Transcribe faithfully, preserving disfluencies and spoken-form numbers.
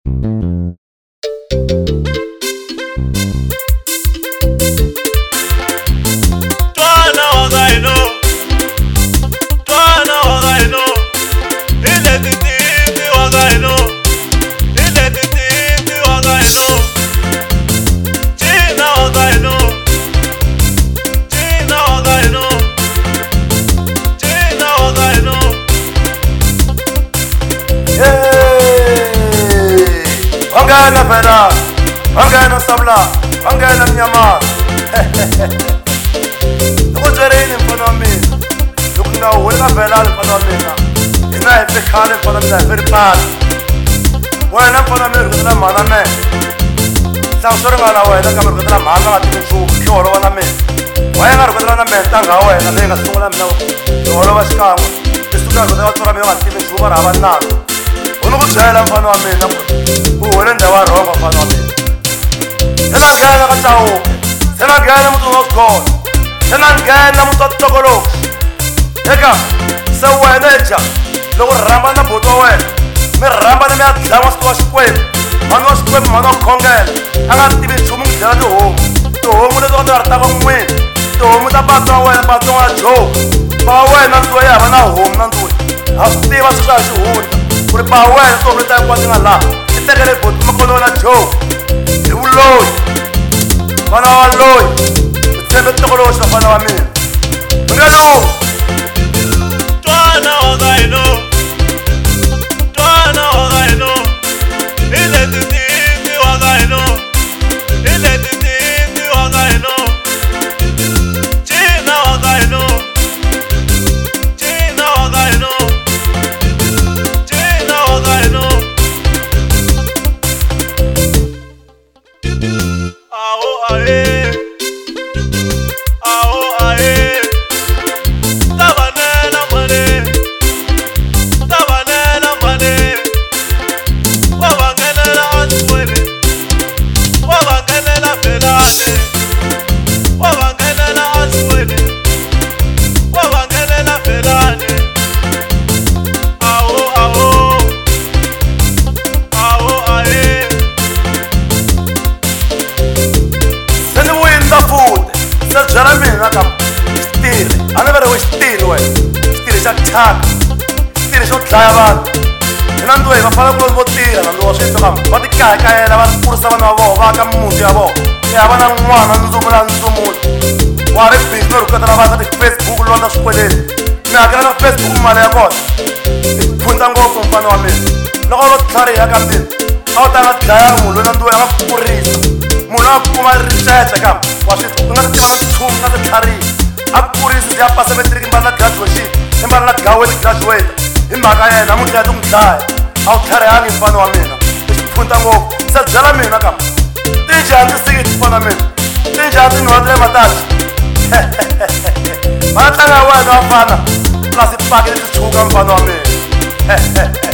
Angana fera, angana sabla, angana nyama. Tukujereni mfano wa mimi. Tukuna uweka fera mfano wa mimi. Ina ife khale mfano wa mimi, very bad. Wena mfano wa mimi kutana mana me. Sausoro ngala wena kama kutana mana ngati mfu, kyoro wana me. Wena kutana na menta nga wena, nenga sungula mna. Kyoro washikama. Isuka kutana tora me ngati mfu bara abanana. Unukujayela mfano wa mimi. Uwele ndawa roba mfano wa mimi. Sena ngana kachao. Sena ngana mtu wakon. Sena ngana mtu atokolo. Eka, sewa eneja. Logo ramba na boto we. Me ramba na me atlawa sto ashkwem. Mano ashkwem mano kongel. Anga tibi chumung jala do home. Do home ne do da arta ko mwe. Do home da pato we pato wa jo. Pa we na do ya bana home na do. Hafte wa sa shu home. Pure pa we to me ta kwa ngala. Itegere bot makono na jo. E uloy. Bana wa loy. Tsembe tokolo sa bana wa me. Ngalo. Twana wagaino. Twana wagaino. Ile titi wagaino. Ile titi wagaino. China wagaino. China wagaino. China wagaino. Ao ae. Ao ae. Tabanela mane. Tabanela mane. Wabangelela answele. Wabangelela felane. Wabangelela answele. Wabangelela felane. Ao ao. Ao ae. Seni winda food. Sa jara mina kam. Stile. Ana vera we stile we. Stile sa chak. Stile so tlaya ba. Nando e va fala con bottiglia, nando o sento kam. Vadi kai kai la van pursa van avo, va kam muti avo. E avana mwana nzumula nzumul. Ware business ko tara va ka Facebook lo na skwele. Na gara na Facebook male yakon. Punta ngo ko mfano wa mimi. Loko lo tlare ya kam din. Aw ta na tlaya mulo nando e va purisa. Muna kuma research kam. Wa sito ngana tima tshum ngana tlari. Akpurisa ya pasa metric mbana graduation. Mbana gawe graduate. Imhaka yena mutla tumdlaya awuthariyangi mfana wa mina isiphunta ngopfu siyajala mina kam tinjani tisikiti mfana wa mina tinjani tinwatile mataji banatlanga wena wafana plus ipake letithuka mfana wa mina